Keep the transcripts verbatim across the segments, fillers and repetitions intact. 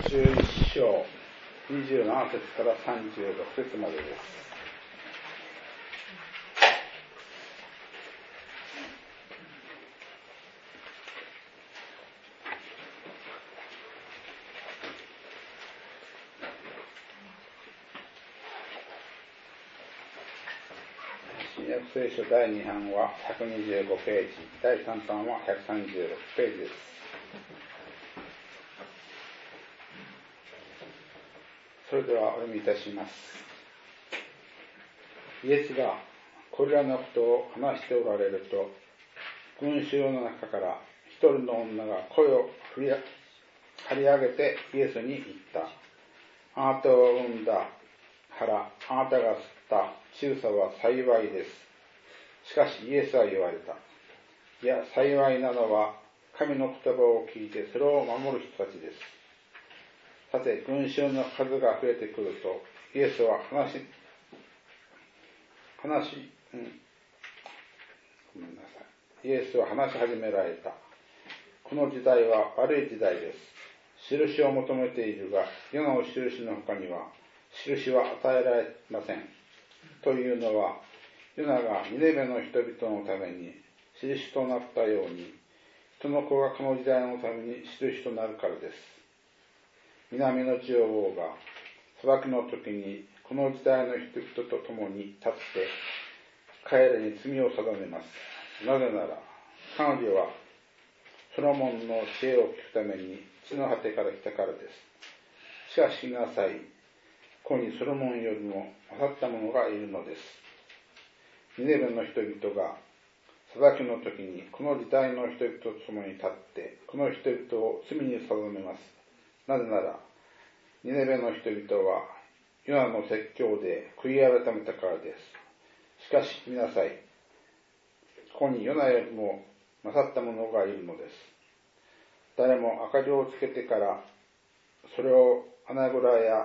じゅういっ章にじゅうなな節からさんじゅうろく節までです。新約聖書だいに版はひゃくにじゅうごページ、だいさん版はひゃくさんじゅうろくページです。それではお読みいたします。イエスがこれらのことを話しておられると、群衆の中から一人の女が声を張り上げてイエスに言った。あなたを産んだ腹、あなたが吸った乳さは幸いです。しかしイエスは言われた。いや、幸いなのは神の言葉を聞いてそれを守る人たちです。さて、群衆の数が増えてくると、イエスは話し、話し、うん、ごめんなさい。イエスは話し始められた。この時代は悪い時代です。印を求めているが、世の印の他には、印は与えられません。というのは、ヨナがニネベの人々のために印となったように、人の子がこの時代のために印となるからです。南の女王が裁きの時にこの時代の人々と共に立って彼らに罪を定めます。なぜなら彼女はソロモンの知恵を聞くために地の果てから来たからです。しかし見なさい、ここにソロモンよりも勝った者がいるのです。ニネベの人々が裁きの時にこの時代の人々と共に立ってこの人々を罪に定めます。なぜならニネベの人々はヨナの説教で悔い改めたからです。しかし見なさい、ここにヨナよりも勝った者がいるのです。誰も明かりをつけてからそれを穴蔵や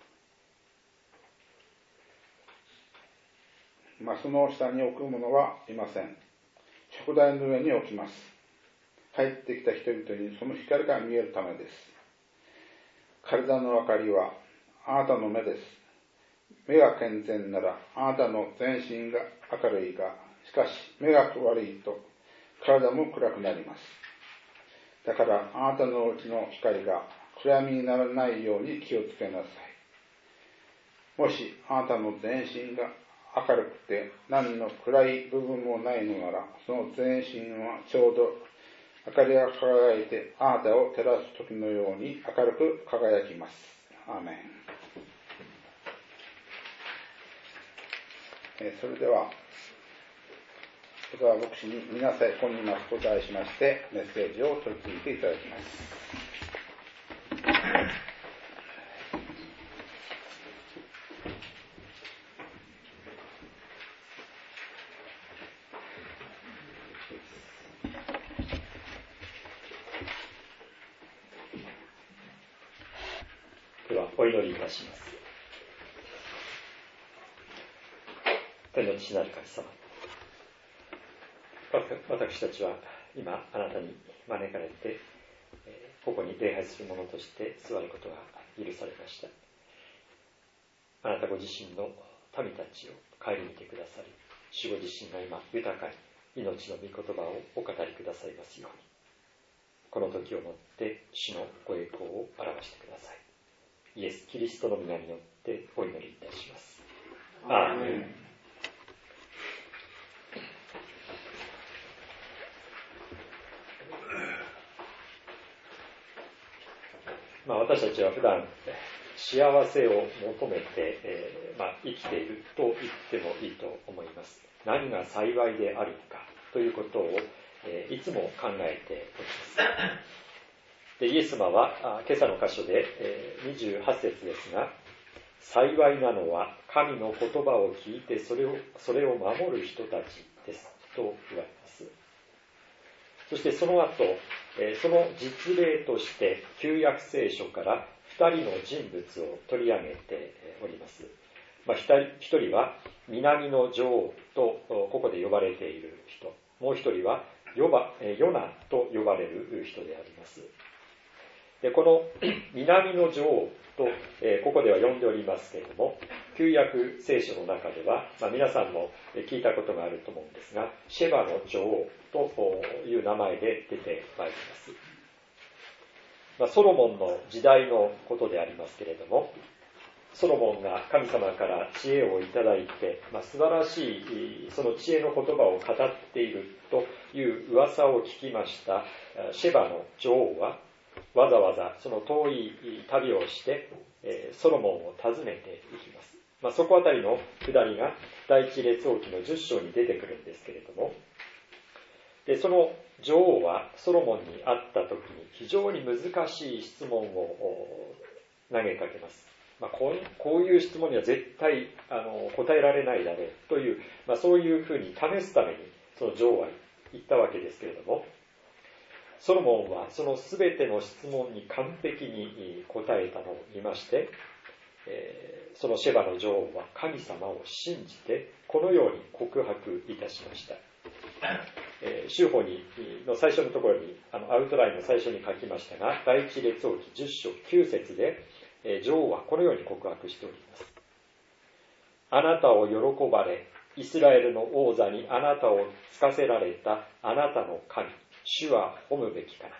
マスの下に置く者はいません。食台の上に置きます。入ってきた人々にその光が見えるためです。体の明かりはあなたの目です。目が健全ならあなたの全身が明るいが、しかし目が悪いと体も暗くなります。だからあなたのうちの光が暗闇にならないように気をつけなさい。もしあなたの全身が明るくて何の暗い部分もないのなら、その全身はちょうど明かりが輝いてあなたを照らす時のように明るく輝きます。アーメン。えー、それでは小沢牧師に見なさい、ここにいますと題しましてメッセージを取り次いでいただきます。 ではお祈りいたします。天の父なる神様、私たちは今あなたに招かれてここに礼拝する者として座ることが許されました。あなたご自身の民たちを顧みてくださり、主ご自身が今豊かに命の御言葉をお語りくださいますように、この時をもって主のご栄光を表してください。イエス・キリストの皆によってお祈りいたします。アーメン。まあ、私たちは普段幸せを求めて、えーまあ、生きていると言ってもいいと思います。何が幸いであるのかということを、えー、いつも考えております。でイエス様はあ今朝の箇所で、えー、にじゅうはち節ですが、幸いなのは神の言葉を聞いてそれをそれを守る人たちですと言われます。そしてその後、えー、その実例として旧約聖書からふたりの人物を取り上げております。まあ、ひとりは南の女王とここで呼ばれている人、もう一人はヨバヨナと呼ばれる人であります。 でこの南の女王と、えー、ここでは呼んでおりますけれども、旧約聖書の中では、まあ、皆さんも聞いたことがあると思うんですが、シェバの女王という名前で出てまいります。まあ、ソロモンの時代のことでありますけれども、ソロモンが神様から知恵をいただいて、まあ、素晴らしいその知恵の言葉を語っているという噂を聞きましたシェバの女王は、わざわざその遠い旅をしてソロモンを訪ねていきます。まあ、そこあたりの下りが第一列王記のじゅっ章に出てくるんですけれども、でその女王はソロモンに会った時に非常に難しい質問を投げかけます。まあ、こう、こういう質問には絶対あの答えられないだろうという、まあ、そういうふうに試すためにその女王は言ったわけですけれども、ソロモンはその全ての質問に完璧に答えたのを見まして、えー、そのシェバの女王は神様を信じてこのように告白いたしました。えー、修法にの最初のところにあのアウトラインの最初に書きましたが、第一列王記じゅっ章きゅう節で、えー、女王はこのように告白しております。あなたを喜ばれ、イスラエルの王座にあなたをつかせられたあなたの神、主は褒むべきかな。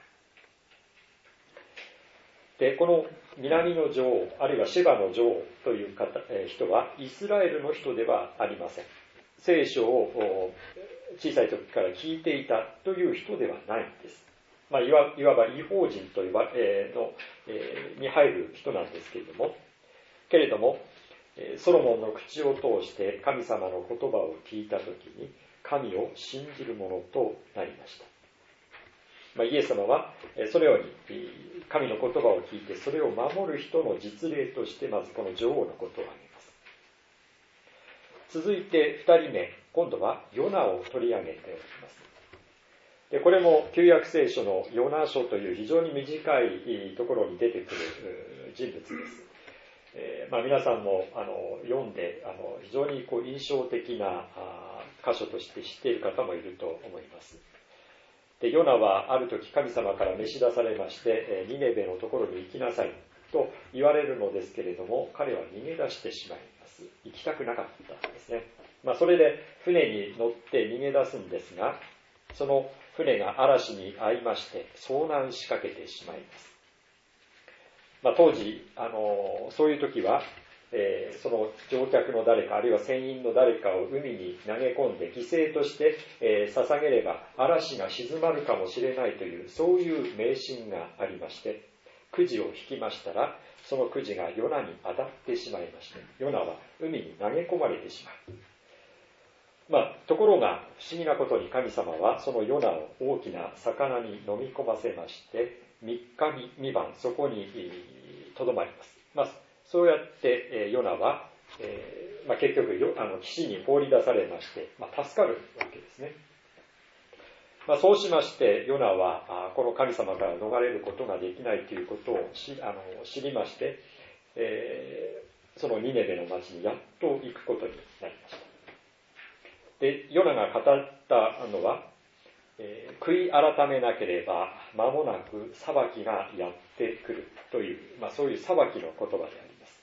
で、この南の女王、あるいはシェバの女王という方、えー、人はイスラエルの人ではありません。聖書を小さい時から聞いていたという人ではないんです。まあ、いわ、いわば異邦人というば、えー、の、えー、に入る人なんですけれども、けれども、ソロモンの口を通して神様の言葉を聞いたときに神を信じるものとなりました。まあ、イエス様はそのように神の言葉を聞いてそれを守る人の実例としてまずこの女王のことを挙げます。続いてふたりめ、今度はヨナを取り上げております。でこれも旧約聖書のヨナ書という非常に短いところに出てくる人物です。えーまあ、皆さんもあの読んであの非常にこう印象的な箇所として知っている方もいると思います。でヨナはある時神様から召し出されまして、ニネベのところに行きなさいと言われるのですけれども、彼は逃げ出してしまいます。行きたくなかったんですね。まあ、それで船に乗って逃げ出すんですが、その船が嵐に遭いまして遭難しかけてしまいます。まあ、当時あのそういう時は、えー、その乗客の誰かあるいは船員の誰かを海に投げ込んで犠牲として、えー、捧げれば嵐が静まるかもしれないというそういう迷信がありまして、くじを引きましたらそのくじがヨナに当たってしまいまして、ヨナは海に投げ込まれてしまう。まあ、ところが不思議なことに神様はそのヨナを大きな魚に飲み込ませましてみっかみ晩そこにとどまります。まあ、そうやってヨナは、えーまあ、結局あの岸に放り出されまして、まあ、助かるわけですね。まあ、そうしましてヨナはこの神様から逃れることができないということを知あの知りまして、えー、そのニネベの町にやっと行くことになりました。でヨナが語ったのは、えー、悔い改めなければ間もなく裁きがやってくるという、まあ、そういう裁きの言葉であります。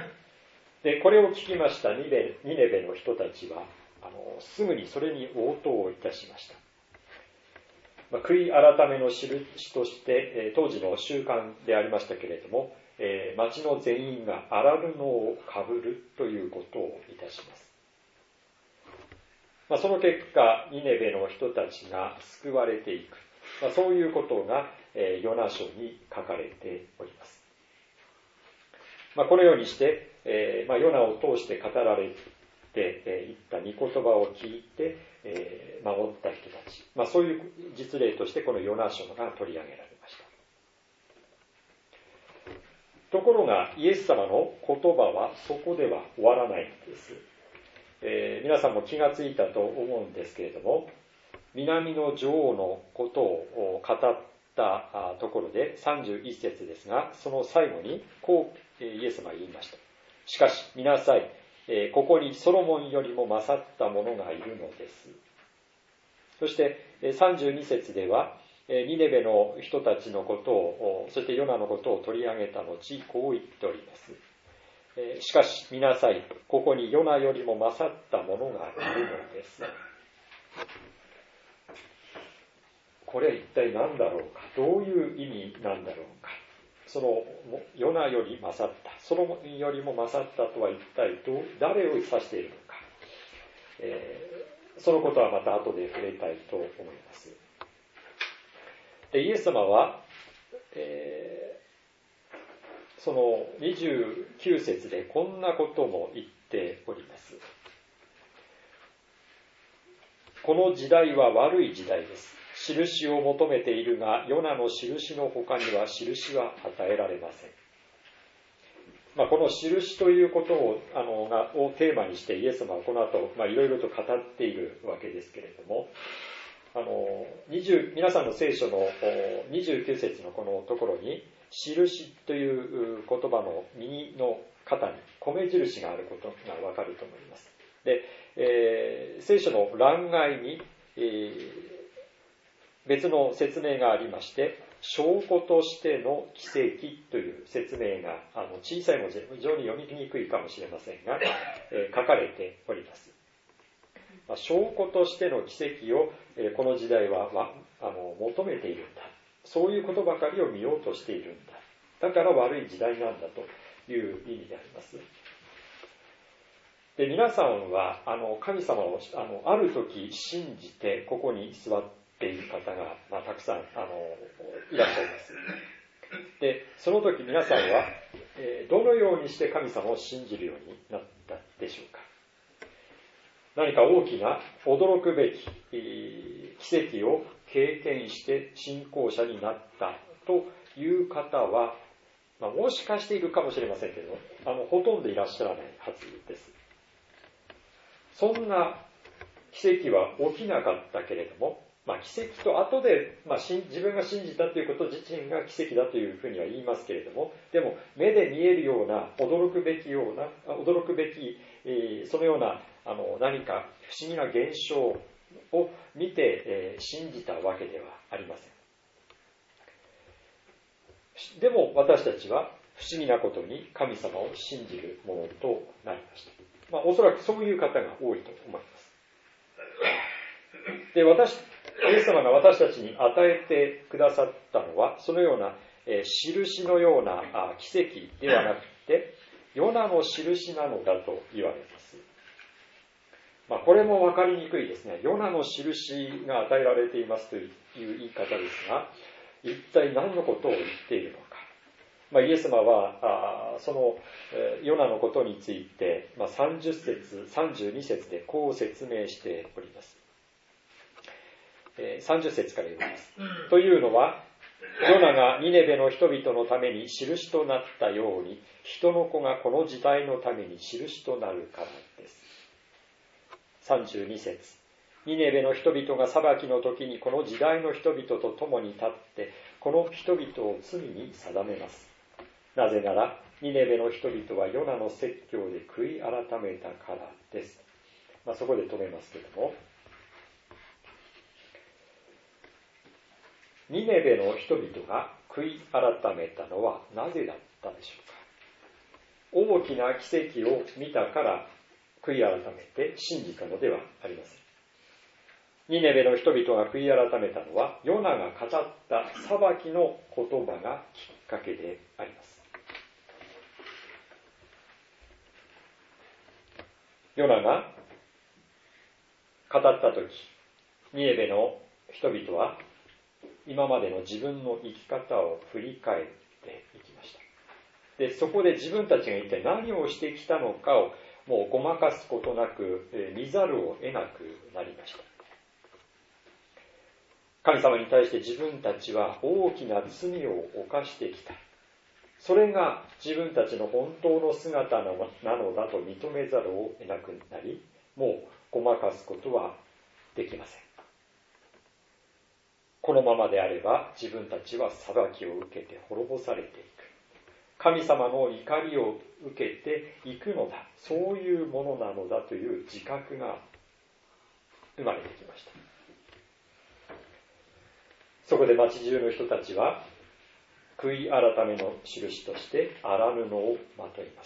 でこれを聞きましたニネニネベの人たちはあのすぐにそれに応答いたしました。まあ、悔い改めの印として、えー、当時の習慣でありましたけれども、えー、町の全員が荒布をかぶるということをいたします。まあ、その結果ニネベの人たちが救われていく、まあ、そういうことが、えー、ヨナ書に書かれております。まあ、このようにして、えーまあ、ヨナを通して語られて、えー、いった御言葉を聞いて、えー、守った人たち、まあ、そういう実例としてこのヨナ書が取り上げられました。ところがイエス様の言葉はそこでは終わらないんです。えー、皆さんも気がついたと思うんですけれども、南の女王のことを語ったところでさんじゅういち節ですが、その最後にこうイエス様は言いました。しかし見なさい、えー、ここにソロモンよりも勝った者がいるのです。そしてさんじゅうに節では、 ニネベの人たちのことを、そしてヨナのことを取り上げた後、こう言っております。しかし見なさい、ここにヨナよりも勝ったものがいるのです。これは一体何だろうか、どういう意味なんだろうか。そのヨナより勝った、そのよりも勝ったとは一体どう誰を指しているのか、えー、そのことはまた後で触れたいと思います。でイエス様は、えー、そのにじゅうきゅう節でこんなことも言っております。この時代は悪い時代です。印を求めているが、ヨナの印の他には印は与えられません。まあ、この印ということをあのがをテーマにしてイエス様はこの後、まあ、いろいろと語っているわけですけれども、あの20皆さんの聖書のにじゅうきゅう節のこのところに、印という言葉の右の肩に米印があることがわかると思います。で、えー、聖書の欄外に、えー別の説明がありまして、証拠としての奇跡という説明があの小さい文字で非常に読みにくいかもしれませんが、えー、書かれております。まあ、証拠としての奇跡を、えー、この時代は、まあ、あの求めているんだ。そういうことばかりを見ようとしているんだ。だから悪い時代なんだという意味であります。で皆さんはあの神様を あのある時信じてここに座ってっていう方が、まあ、たくさんあのいらっしゃいます。でその時皆さんは、えー、どのようにして神様を信じるようになったでしょうか。何か大きな驚くべき、えー、奇跡を経験して信仰者になったという方は、まあ、もしかしているかもしれませんけど、あのほとんどいらっしゃらないはずです。そんな奇跡は起きなかったけれども、まあ、奇跡と後で、まあ、自分が信じたということ自身が奇跡だというふうには言いますけれども、でも目で見えるような驚くべきような驚くべき、えー、そのようなあの何か不思議な現象を見て、えー、信じたわけではありません。でも私たちは不思議なことに神様を信じるものとなりました。まあ、おそらくそういう方が多いと思います。で私イエス様が私たちに与えてくださったのは、そのような、えー、印のようなあ奇跡ではなくて、ヨナの印なのだと言われます。まあ、これも分かりにくいですね。ヨナの印が与えられていますという言い方ですが、一体何のことを言っているのか。まあ、イエス様はあその、えー、ヨナのことについて、まあ、さんじゅっ節、さんじゅうに節でこう説明しております。さんじゅっ節から読みます。というのは、ヨナがニネベの人々のために印となったように、人の子がこの時代のために印となるからです。さんじゅうに節。ニネベの人々が裁きの時にこの時代の人々と共に立って、この人々を罪に定めます。なぜなら、ニネベの人々はヨナの説教で悔い改めたからです。まあ、そこで止めますけども、ニネベの人々が悔い改めたのはなぜだったでしょうか。大きな奇跡を見たから悔い改めて信じたのではありません。ニネベの人々が悔い改めたのは、ヨナが語った裁きの言葉がきっかけであります。ヨナが語ったとき、ニネベの人々は今までの自分の生き方を振り返っていきました。で、そこで自分たちが一体何をしてきたのかをもうごまかすことなく、えー、見ざるを得なくなりました。神様に対して自分たちは大きな罪を犯してきた。それが自分たちの本当の姿なのだと認めざるを得なくなり、もうごまかすことはできません。このままであれば自分たちは裁きを受けて滅ぼされていく。神様の怒りを受けていくのだ。そういうものなのだという自覚が生まれてきました。 そこで町中の人たちは悔い改めの印として荒布をまといます。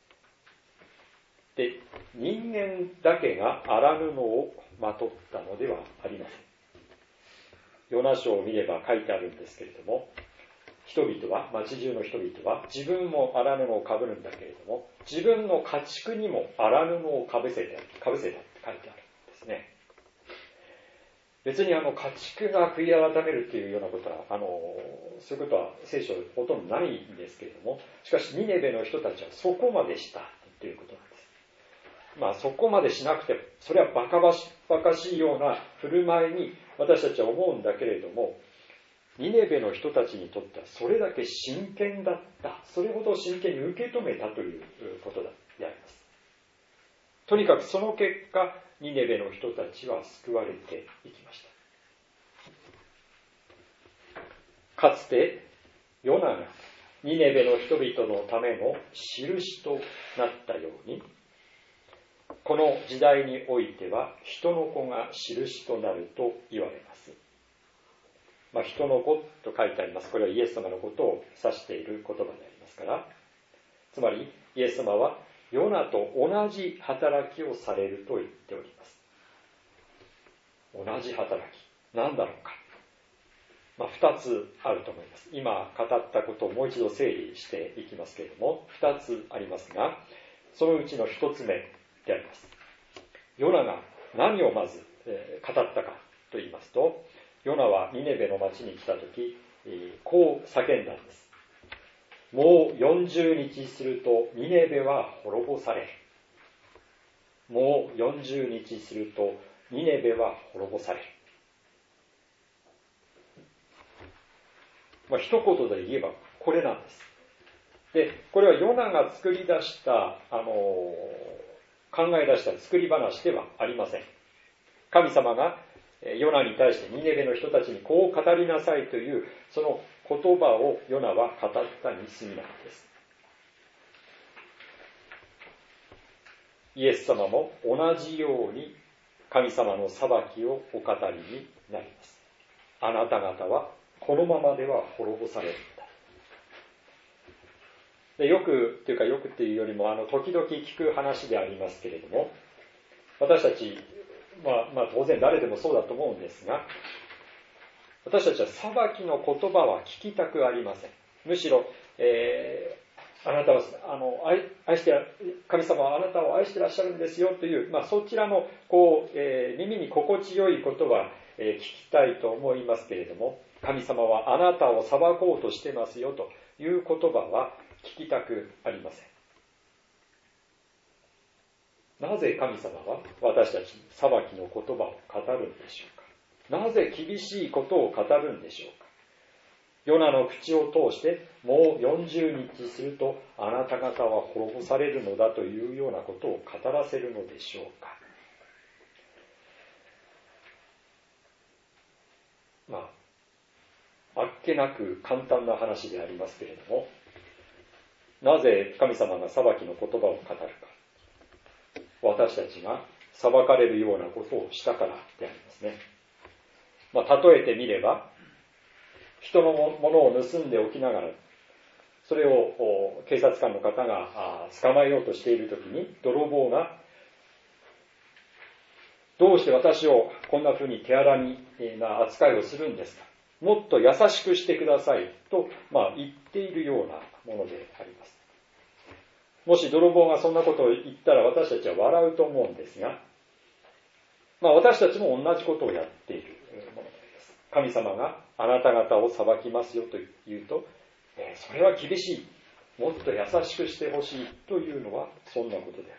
で、人間だけが荒布をまとったのではありません。ヨナ書を見れば書いてあるんですけれども、人々は、町中の人々は自分も荒布をかぶるんだけれども、自分の家畜にも荒布をかぶせて、かぶせたって書いてあるんですね。別にあの家畜が悔い改めるっていうようなことは、あの、そういうことは聖書ほとんどないんですけれども、しかしニネベの人たちはそこまでしたということなんです。まあそこまでしなくても、それはバカバカしいような振る舞いに私たちは思うんだけれども、ニネベの人たちにとってはそれだけ真剣だった、それほど真剣に受け止めたということであります。とにかくその結果、ニネベの人たちは救われていきました。かつてヨナがニネベの人々のための印となったように、この時代においては人の子が印となると言われます。まあ、人の子と書いてあります。これはイエス様のことを指している言葉でありますから、つまりイエス様はヨナと同じ働きをされると言っております。同じ働き。何だろうか。まあ、二つあると思います。今語ったことをもう一度整理していきますけれども、二つありますが、そのうちの一つ目であります。ヨナが何をまず、えー、語ったかと言いますと、ヨナはニネベの町に来たとき、えー、こう叫んだんです。もうよんじゅうにちするとニネベは滅ぼされる。もうよんじゅうにちするとニネベは滅ぼされる。まあ、一言で言えばこれなんです。で、これはヨナが作り出した、あのー、考え出した作り話ではありません。神様がヨナに対してニネベの人たちにこう語りなさいというその言葉をヨナは語ったに過ぎないんです。イエス様も同じように神様の裁きをお語りになります。あなた方はこのままでは滅ぼされるんだ。でよくというかよくっていうよりもあの時々聞く話でありますけれども、私たちまあ、まあ当然誰でもそうだと思うんですが、私たちは裁きの言葉は聞きたくありません。むしろ、えー、あなたはあの 愛, 愛して神様はあなたを愛してらっしゃるんですよという、まあ、そちらのこう、えー、耳に心地よいことは、えー、聞きたいと思いますけれども、神様はあなたを裁こうとしてますよという言葉は聞きたくありません。なぜ神様は私たちに裁きの言葉を語るんでしょうか。なぜ厳しいことを語るんでしょうか。ヨナの口を通してもうよんじゅうにちするとあなた方は滅ぼされるのだというようなことを語らせるのでしょうか。まああっけなく簡単な話でありますけれども、なぜ神様が裁きの言葉を語るか。私たちが裁かれるようなことをしたからでありますね。まあ、例えてみれば、人のものを盗んでおきながら、それを警察官の方が捕まえようとしているときに、泥棒が、どうして私をこんな風に手荒な扱いをするんですか。もっと優しくしてくださいと、まあ、言っているようなものであります。もし泥棒がそんなことを言ったら私たちは笑うと思うんですが、まあ私たちも同じことをやっているものです。神様があなた方を裁きますよと言うと、えー、それは厳しい。もっと優しくしてほしいというのはそんなことであり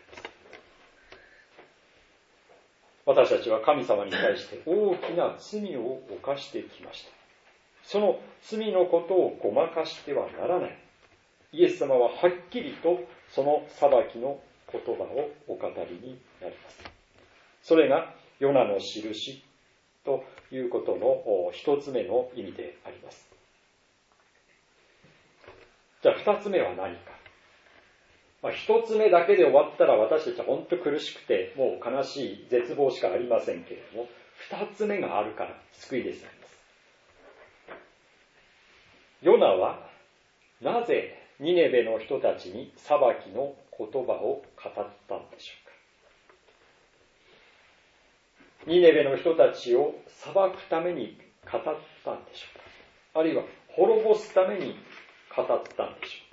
ます。私たちは神様に対して大きな罪を犯してきました。その罪のことをごまかしてはならない。イエス様ははっきりとその裁きの言葉をお語りになります。それがヨナの印ということの一つ目の意味であります。じゃあ二つ目は何か。まあ、一つ目だけで終わったら私たちは本当苦しくてもう悲しい絶望しかありませんけれども、二つ目があるから救いですあります。 ヨナはなぜニネベの人たちに裁きの言葉を語ったんでしょうか。ニネベの人たちを裁くために語ったんでしょうか。あるいは滅ぼすために語ったんでしょ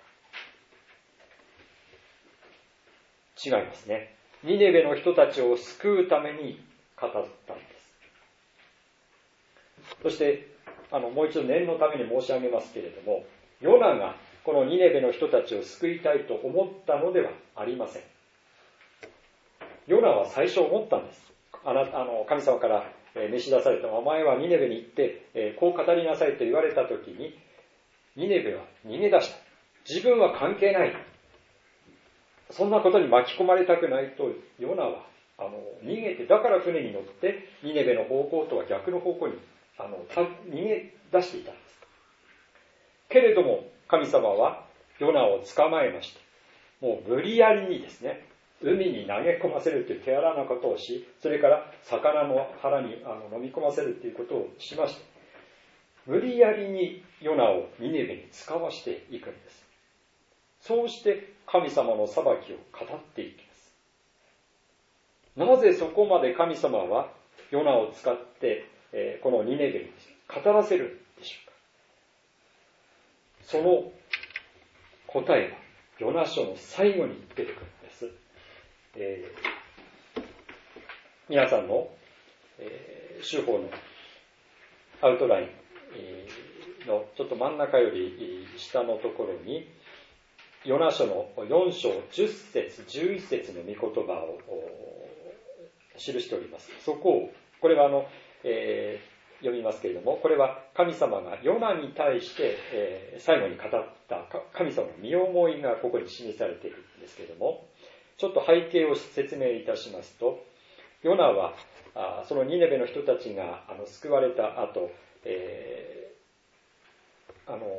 うか。違いますね。ニネベの人たちを救うために語ったんです。そしてあのもう一度念のために申し上げますけれども、ヨナがこのニネベの人たちを救いたいと思ったのではありません。ヨナは最初思ったんです。あなあの神様から召し出された、お前はニネベに行って、えー、こう語りなさいと言われたときに、ニネベは逃げ出した。自分は関係ない。そんなことに巻き込まれたくないと、ヨナはあの逃げて、だから船に乗ってニネベの方向とは逆の方向にあの逃げ出していたんです。けれども神様はヨナを捕まえました。もう無理やりにですね、海に投げ込ませるという手荒なことをし、それから魚の腹にあの飲み込ませるということをしました。無理やりにヨナをニネベに使わしていくんです。そうして神様の裁きを語っていきます。なぜそこまで神様はヨナを使って、えー、このニネベに語らせるんでしょうか。その答えはヨナ書の最後に出てくるんです。えー、皆さんの、えー、手法のアウトラインのちょっと真ん中より下のところに、ヨナ書のよん章じゅっ節じゅういち節の御言葉を記しております。そこを、これはあの、えー、読みますけれども、これは神様がヨナに対して、えー、最後に語った神様の身思いがここに示されているんですけれども、ちょっと背景を説明いたしますと、ヨナはあそのニネベの人たちがあの救われた後、えー、あの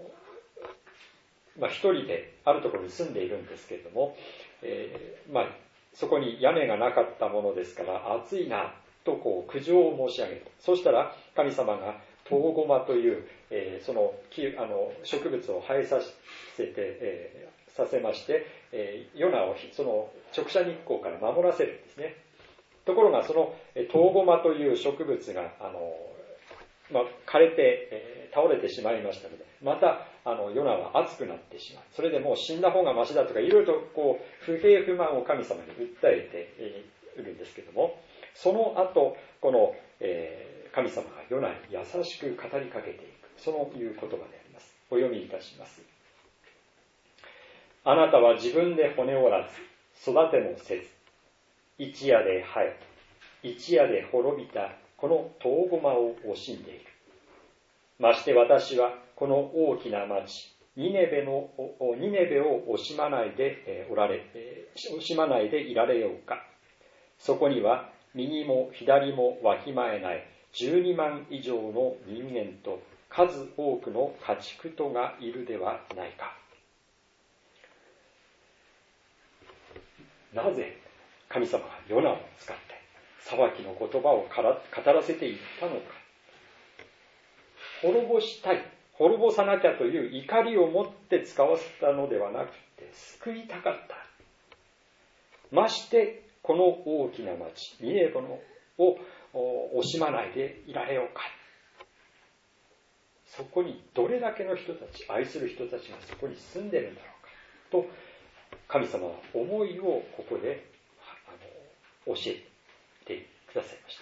まあ、一人であるところに住んでいるんですけれども、えーまあ、そこに屋根がなかったものですから暑いなとこう苦情を申し上げる。そうしたら神様がトウゴマという、えー、その木あの植物を生えさせて、えー、させまして、えー、ヨナをその直射日光から守らせるんですね。ところがそのトウゴマという植物があの、まあ、枯れて、えー、倒れてしまいましたので、またあのヨナは熱くなってしまう。それでもう死んだ方がマシだとかいろいろとこう不平不満を神様に訴えているんですけども、その後この、えー、神様がヨナに優しく語りかけていく、そういう言葉であります。お読みいたします。あなたは自分で骨折らず育てもせず、一夜で生え一夜で滅びたこのトウゴマを惜しんでいる。まして私はこの大きな町ニネベのニネベを惜しまないでおられ惜しまないでいられようか。そこには右も左もわきまえないじゅうにまん以上の人間と数多くの家畜とがいるではないか。なぜ神様がヨナを使って裁きの言葉を語らせていったのか。滅ぼしたい、滅ぼさなきゃという怒りを持って使わせたのではなくて、救いたかった。ましてこの大きな町ニネベを惜しまないでいられようか。そこにどれだけの人たち、愛する人たちがそこに住んでいるんだろうかと、神様は思いをここであの教えてくださいました。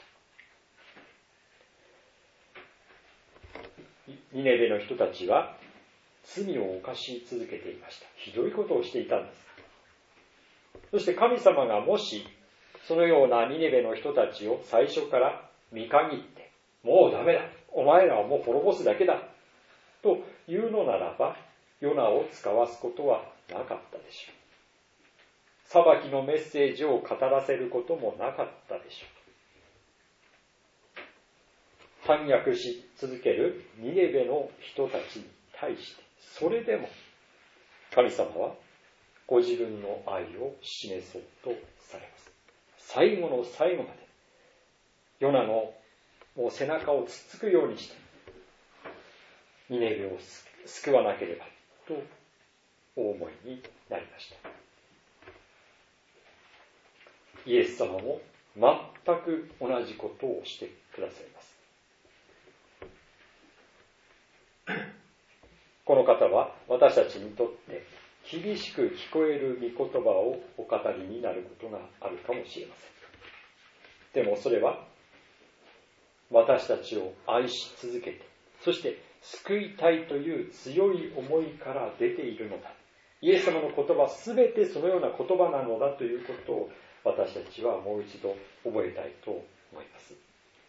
ニネベの人たちは罪を犯し続けていました。ひどいことをしていたんです。そして神様がもしそのようなニネベの人たちを最初から見限って、もうダメだ、お前らはもう滅ぼすだけだというのならば、ヨナを使わすことはなかったでしょう。裁きのメッセージを語らせることもなかったでしょう。反逆し続けるニネベの人たちに対して、それでも神様はご自分の愛を示そうとされます。最後の最後までヨナのもう背中をつっつくようにしてニネベを救わなければとお思いになりました。イエス様も全く同じことをしてくださいます。この方は私たちにとって厳しく聞こえる御言葉をお語りになることがあるかもしれません。でもそれは私たちを愛し続けて、そして救いたいという強い思いから出ているのだ。イエス様の言葉すべてそのような言葉なのだということを私たちはもう一度覚えたいと思います。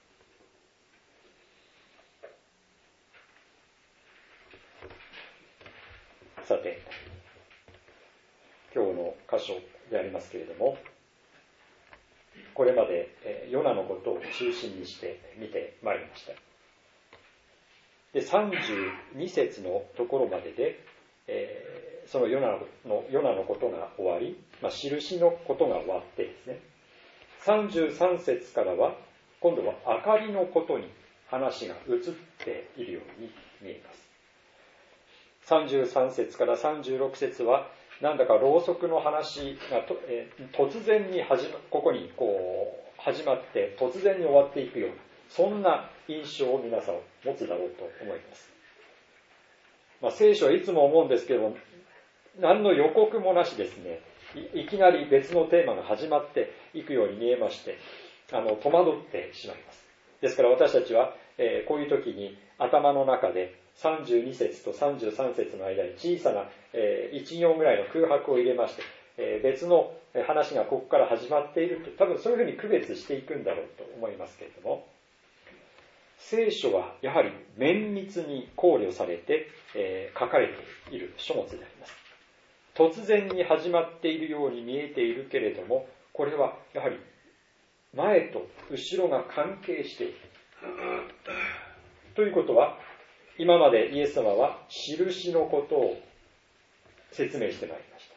さて、今日の箇所でありますけれども、これまでヨナのことを中心にして見てまいりました。で、さんじゅうに節のところまでで、えー、そのヨナの、ヨナのことが終わり、まあ、印のことが終わってですね、さんじゅうさん節からは、今度は明かりのことに話が移っているように見えます。さんじゅうさん節からさんじゅうろく節は、なんだかろうそくの話がと、えー、突然に始ま、ここにこう始まって突然に終わっていくような、そんな印象を皆さん持つだろうと思います。まあ、聖書はいつも思うんですけども、何の予告もなしですね、い, いきなり別のテーマが始まっていくように見えまして、あの戸惑ってしまいます。ですから私たちは、えー、こういう時に頭の中でさんじゅうに節とさんじゅうさん節の間に小さな、えー、いち行ぐらいの空白を入れまして、えー、別の話がここから始まっていると、多分そういうふうに区別していくんだろうと思いますけれども、聖書はやはり綿密に考慮されて、えー、書かれている書物であります。突然に始まっているように見えているけれども、これはやはり前と後ろが関係している。ということは、今までイエス様は印のことを説明してまいりました。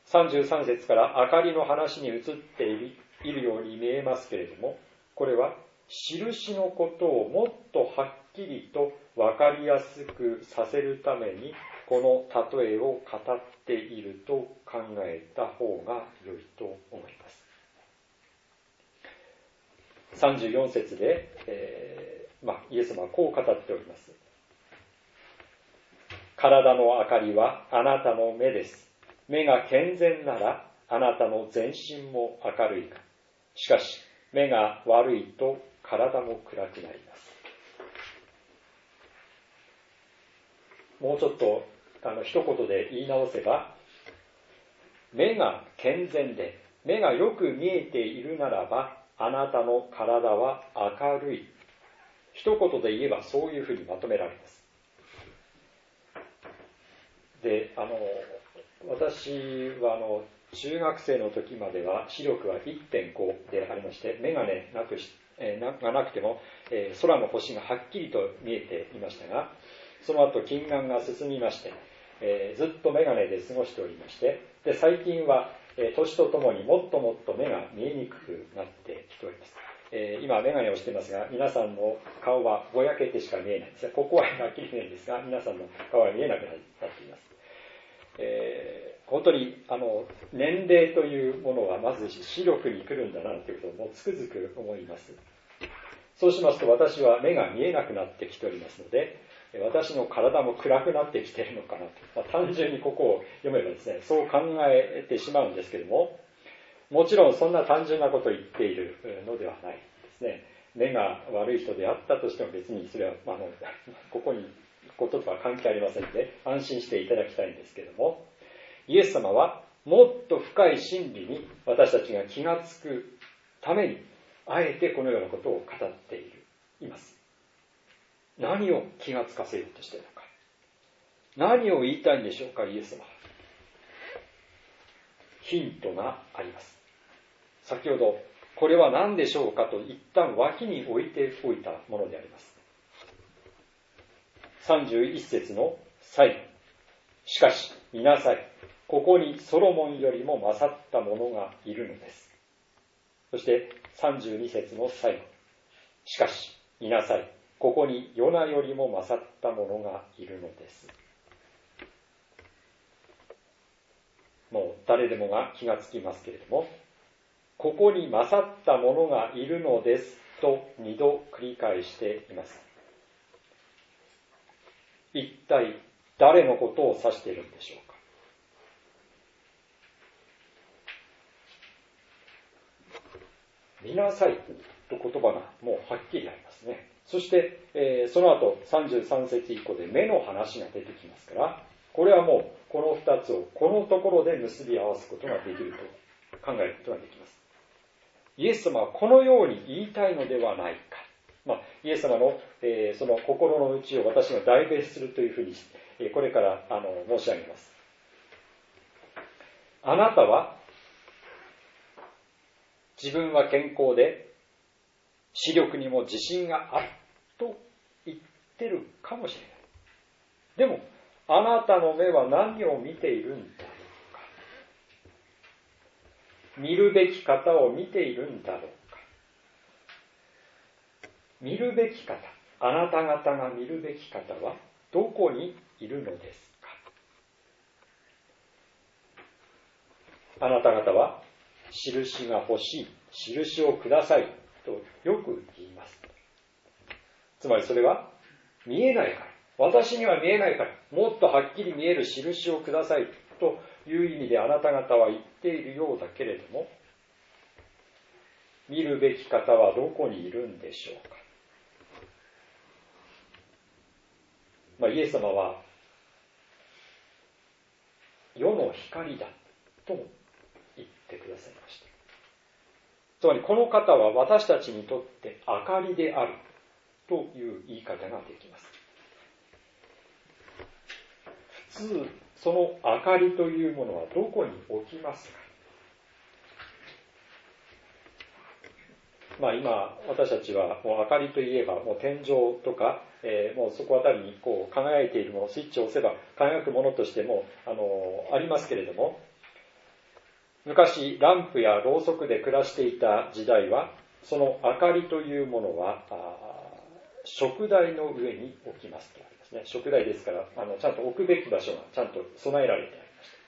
さんじゅうさん節から明かりの話に移っているように見えますけれども、これは印のことをもっとはっきりと分かりやすくさせるために、この例えを語っていると考えた方が良いと思います。さんじゅうよん節で、えーまあ、イエス様はこう語っております。体の明かりはあなたの目です。目が健全ならあなたの全身も明るいか。しかし目が悪いと体も暗くなります。もうちょっとあの一言で言い直せば、目が健全で目がよく見えているならばあなたの体は明るい。一言で言えばそういうふうにまとめられます。で、あの私はあの中学生の時までは視力は いってんご でありまして、眼鏡なくし、えー、がなくても、えー、空の星がはっきりと見えていましたが、その後近眼が進みまして、えー、ずっと眼鏡で過ごしておりまして、で最近は、えー、年とともにもっともっと目が見えにくくなってきております。えー、今眼鏡をしていますが、皆さんの顔はぼやけてしか見えないんですが、ここははっきり見えるんですが、皆さんの顔は見えなくなっています。えー、本当にあの年齢というものはまず視力に来るんだなということをもうつくづく思います。そうしますと私は目が見えなくなってきておりますので、私の体も暗くなってきているのかなと、まあ、単純にここを読めばですね、そう考えてしまうんですけれども、もちろんそんな単純なことを言っているのではないですね。目が悪い人であったとしても別にそれは、まあ、のここにこととは関係ありませんので安心していただきたいんですけれども、イエス様はもっと深い真理に私たちが気がつくためにあえてこのようなことを語っているいます。何を気がつかせようとしているのか、何を言いたいんでしょうか。イエス様はヒントがあります。先ほどこれは何でしょうかと一旦脇に置いておいたものであります。さんじゅういち節の最後、しかし見なさい、ここにソロモンよりも勝った者がいるのです。そしてさんじゅうに節の最後、しかし見なさい、 ここにヨナよりも勝った者がいるのです。もう誰でもが気がつきますけれども、ここに勝った者がいるのですと二度繰り返しています。一体誰のことを指しているんでしょうか。見なさいと言葉がもうはっきりありますね。そして、えー、その後さんじゅうさん節以降で目の話が出てきますから、これはもうこの二つをこのところで結び合わすことができると考えることができます。イエス様はこのように言いたいのではないか。まあ、イエス様の、えー、その心の内を私が代弁するというふうに、えー、これからあの申し上げます。あなたは自分は健康で視力にも自信があると言ってるかもしれない。でもあなたの目は何を見ているんだろうか。見るべき方を見ているんだろうか。見るべき方、あなた方が見るべき方はどこにいるのですか。あなた方は印が欲しい、印をくださいとよく言います。つまりそれは見えないから、私には見えないから、もっとはっきり見える印をくださいという意味であなた方は言っているようだけれども、見るべき方はどこにいるんでしょうか。まあ、イエス様は世の光だとも言ってくださいました。つまりこの方は私たちにとって明かりであるという言い方ができます。普通その明かりというものはどこに置きますか。まあ今私たちはもう明かりといえばもう天井とか、えー、もうそこあたりにこう輝いているもの、スイッチを押せば輝くものとしてもあのありますけれども、昔ランプやろうそくで暮らしていた時代はその明かりというものは燭台の上に置きますとありますね。燭台ですからあのちゃんと置くべき場所がちゃんと備えられてありました。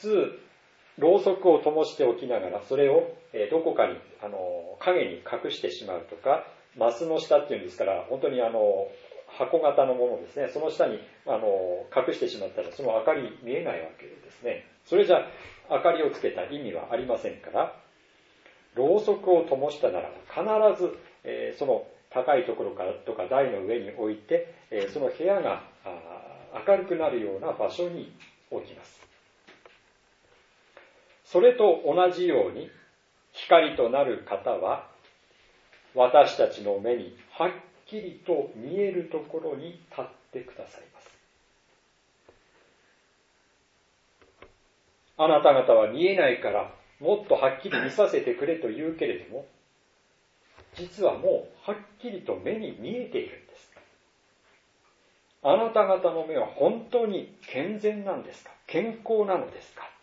普通ろうそくを灯しておきながらそれをどこかにあの影に隠してしまうとか、マスの下っていうんですから本当にあの箱型のものですね、その下にあの隠してしまったらその明かり見えないわけですね。それじゃ明かりをつけた意味はありませんから、ろうそくを灯したならば必ず、えー、その高いところからとか台の上に置いて、えー、その部屋が明るくなるような場所に置きます。それと同じように光となる方は私たちの目にはっきりと見えるところに立ってくださいます。あなた方は見えないからもっとはっきり見させてくれと言うけれども、実はもうはっきりと目に見えているんです。あなた方の目は本当に健全なんですか？健康なのですか？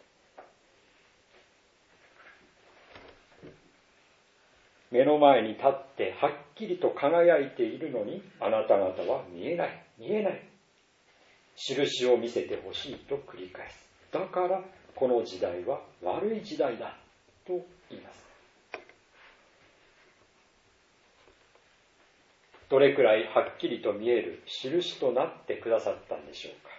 目の前に立ってはっきりと輝いているのにあなた方は見えない、見えない。印を見せてほしいと繰り返す。だからこの時代は悪い時代だと言います。どれくらいはっきりと見える印となってくださったんでしょうか。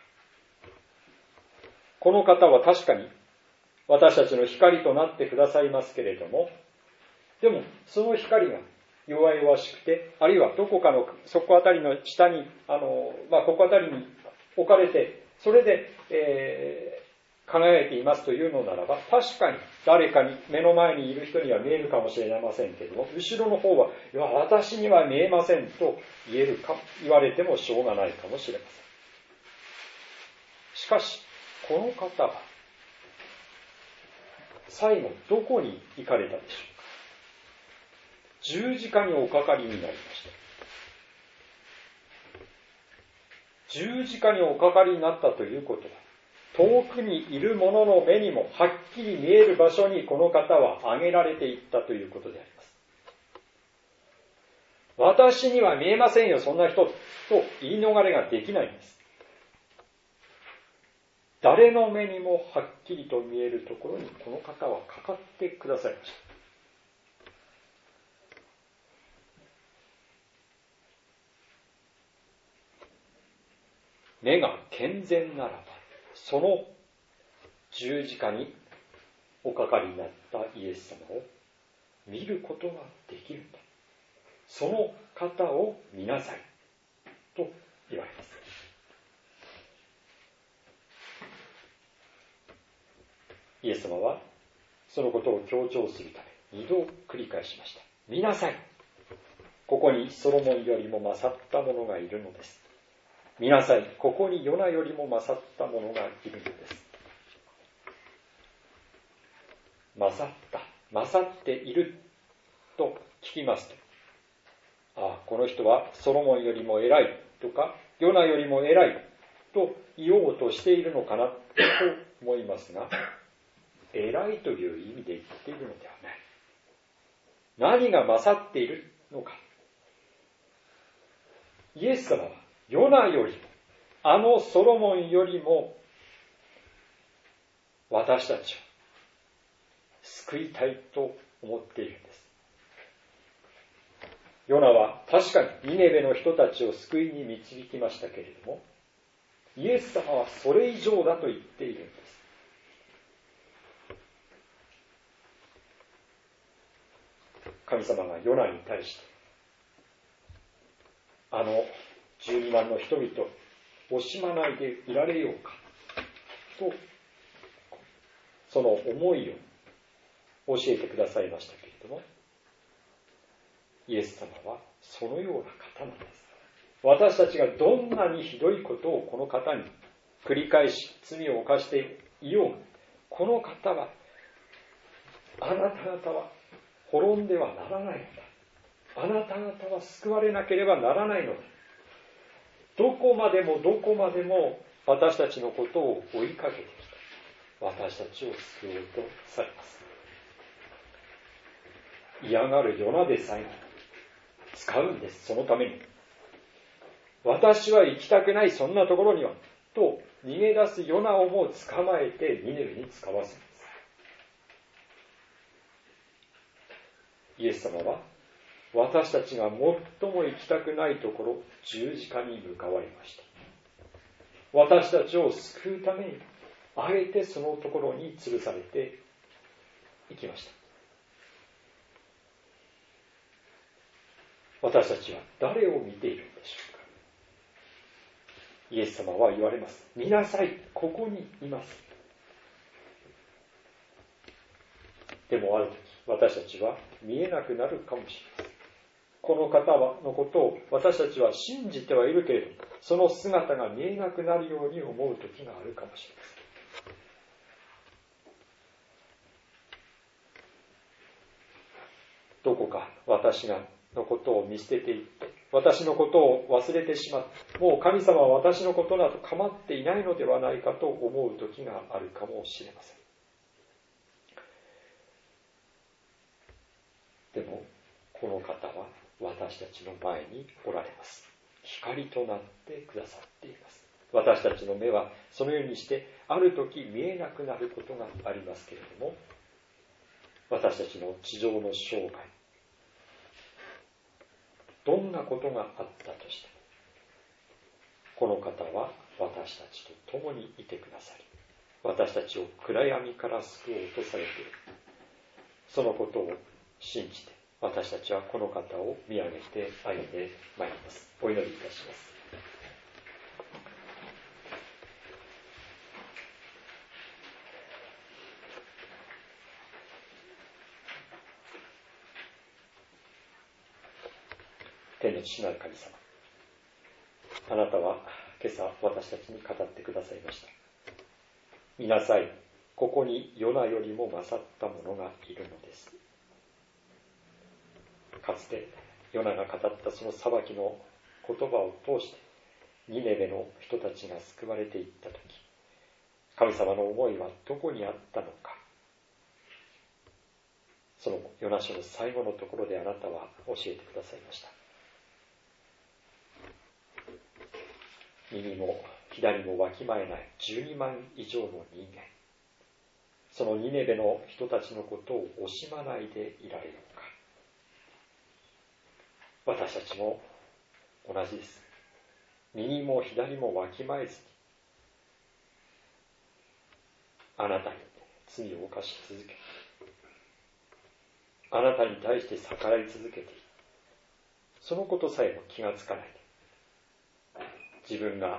この方は確かに私たちの光となってくださいますけれども、でもその光が弱々しくて、あるいはどこかのそこあたりの下にあの、まあ、ここあたりに置かれて、それで、えー、輝いていますというのならば、確かに誰かに目の前にいる人には見えるかもしれませんけれども、後ろの方は、いや私には見えませんと言えるか言われてもしょうがないかもしれません。しかしこの方は最後どこに行かれたでしょうか。十字架におかかりになりました。十字架におかかりになったということは、遠くにいる者の目にもはっきり見える場所にこの方は挙げられていったということであります。 私には見えませんよ、そんな人と言い逃れができないんです。誰の目にもはっきりと見えるところにこの方はかかってくださいました。目が健全ならば、その十字架におかかりになったイエス様を見ることができるんだ。その方を見なさいと言われます。イエス様はそのことを強調するため二度繰り返しました。見なさい。ここにソロモンよりも勝った者がいるのです。見なさい。ここにヨナよりも勝った者がいるのです。勝った、勝っていると聞きますと、ああ、この人はソロモンよりも偉いとか、ヨナよりも偉いと言おうとしているのかなと思いますが、偉いという意味で言っているのではない。何が勝っているのか。イエス様はヨナよりも、あのソロモンよりも、私たちを救いたいと思っているんです。ヨナは確かにニネベの人たちを救いに導きましたけれども、イエス様はそれ以上だと言っているんです。神様がヨナに対して、あのじゅうにまんの人々を惜しまないでいられようかと、その思いを教えてくださいましたけれども、イエス様はそのような方なんです。私たちがどんなにひどいことをこの方に繰り返し罪を犯していよう、この方は、あなた方は滅んではならないのだ。あなた方は救われなければならないのだ。どこまでもどこまでも私たちのことを追いかけてきた。私たちを救おうとされます。嫌がるヨナでさえ使うんです、そのために。私は行きたくない、そんなところにはと逃げ出すヨナをも捕まえてニネベに使わせます。イエス様は私たちが最も行きたくないところ、十字架に向かわれました。私たちを救うために、あえてそのところに吊るされていきました。私たちは誰を見ているんでしょうか。イエス様は言われます。見なさい、ここにいます。でもある時、私たちは見えなくなるかもしれません。この方のことを私たちは信じてはいるけれども、その姿が見えなくなるように思う時があるかもしれません。どこか私がのことを見捨てていって、私のことを忘れてしまって、もう神様は私のことなど構っていないのではないかと思う時があるかもしれません。でもこの方は私たちの前におられます。光となってくださっています。私たちの目はそのようにしてある時見えなくなることがありますけれども、私たちの地上の生涯、どんなことがあったとしても、この方は私たちと共にいてくださり、私たちを暗闇から救おうとされている。そのことを信じて、私たちはこの方を見上げて歩んでまいります。お祈りいたします。天の父なる神様、あなたは今朝私たちに語ってくださいました。見なさい、ここにヨナよりも勝った者がいるのです。かつてヨナが語ったその裁きの言葉を通してニネベの人たちが救われていったとき、神様の思いはどこにあったのか、そのヨナ書の最後のところであなたは教えてくださいました。 右も左もわきまえないじゅうにまん以上の人間、そのニネベの人たちのことを惜しまないでいられようか。私たちも同じです。右も左もわきまえずに、あなたに罪を犯し続け、あなたに対して逆らい続けている。そのことさえも気がつかないで、自分が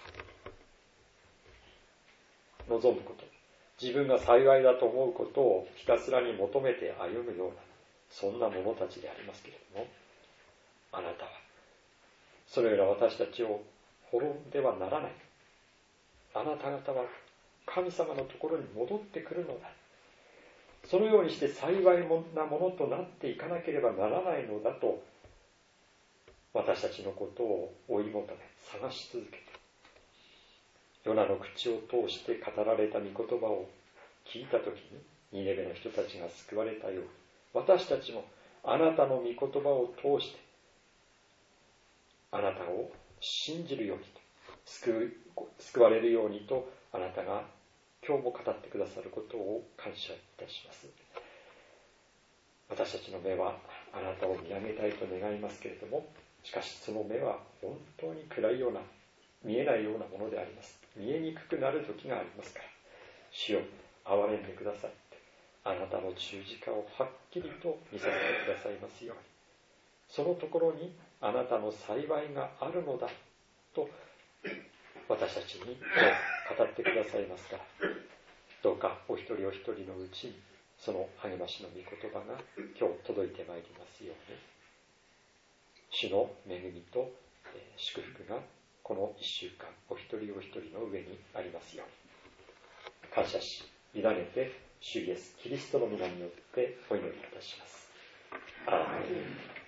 望むこと、自分が幸いだと思うことをひたすらに求めて歩むような、そんな者たちでありますけれども、あなたはそのような私たちを滅んではならない。あなた方は神様のところに戻ってくるのだ。そのようにして幸いなものとなっていかなければならないのだと、私たちのことを追い求め探し続けて、ヨナの口を通して語られた御言葉を聞いたときに、ニネベの人たちが救われたように、私たちもあなたの御言葉を通してあなたを信じるようにと、救う、救われるようにと、あなたが今日も語ってくださることを感謝いたします。私たちの目はあなたを見上げたいと願いますけれども、しかしその目は本当に暗いような、見えないようなものであります。見えにくくなる時がありますから、主よ、憐れんでください。あなたの十字架をはっきりと見させてくださいますように、そのところにあなたの幸いがあるのだと私たちに語ってくださいますから、どうかお一人お一人のうちにその励ましの御言葉が今日届いてまいりますように、主の恵みと祝福がこの一週間お一人お一人の上にありますように感謝し、委ねて主イエスキリストの皆によってお祈りいたします。アーメン。